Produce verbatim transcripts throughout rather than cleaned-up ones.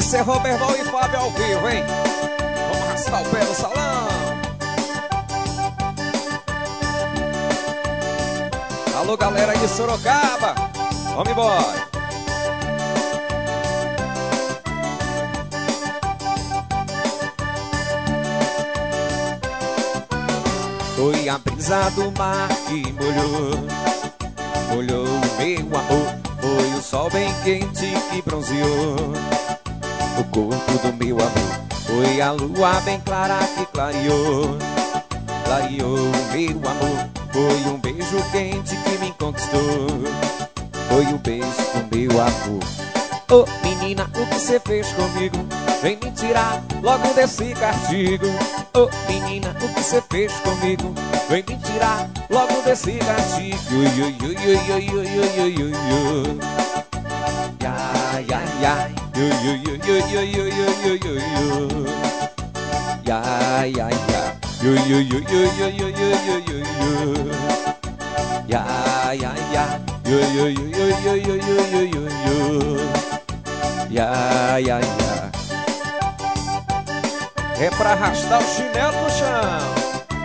mister Roberval e Fábio ao vivo, hein? Vamos arrastar o pé no salão. Alô, galera de Sorocaba, vamos embora. Foi a brisa do mar que molhou, molhou o meu amor. Foi o sol bem quente que bronzeou o corpo do meu amor. Foi a lua bem clara que clareou, clareou o meu amor. Foi um beijo quente que me conquistou, foi o beijo do meu amor. Ô oh, menina, o que você fez comigo? Vem me tirar logo desse castigo. Ô oh, menina, o que você fez comigo? Vem me tirar logo desse castigo. Ui, ui, ui, ui, ui, ui, ui, ui, ui. Ya, ya, ya. Ui, ui, ui, ui, ui, ui, ui, ui, ui. Ya, ya, ya. Ui, ui, ui, ui, ui, ui, ui, ui, ui. Ya, ya, ya. Ui, ui, ui, ui, ui, ui, ui, ui, ui. Ya, ya, ya. É pra arrastar o chinelo no chão.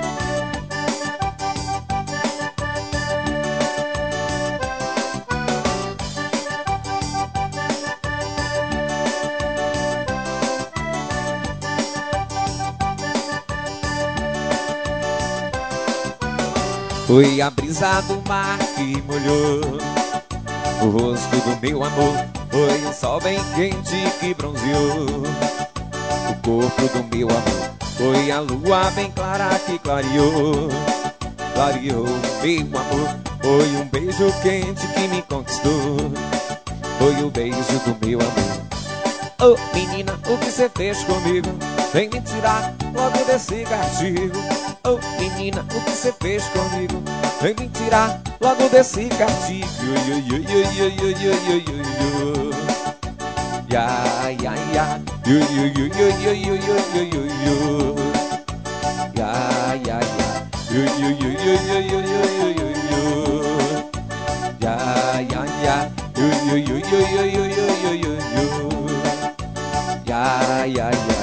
Foi a brisa do mar que molhou o rosto do meu amor. Foi um sol bem quente que bronzeou o corpo do meu amor. Foi a lua bem clara que clareou, clareou o meu amor. Foi um beijo quente que me conquistou, foi o beijo do meu amor. Ô oh, menina, o que você fez comigo? Vem me tirar logo desse castigo. Ô oh, menina, o que você fez comigo? Vem me tirar logo desse castigo. Ui, ui, ui, ui, ui, ui, ui, ui, ui. Ya, ya, ya. Ui, ui, ui, ui, ui, ui, ui, ui, ui. Ya, ya, ya. Ui, ui, ui, ui, ui, ui, ui, ui, ui. Ya, ya, ya. Ui, ui, ui, ui, ui, ui, ui, ui, ui. Ya, ya, ya.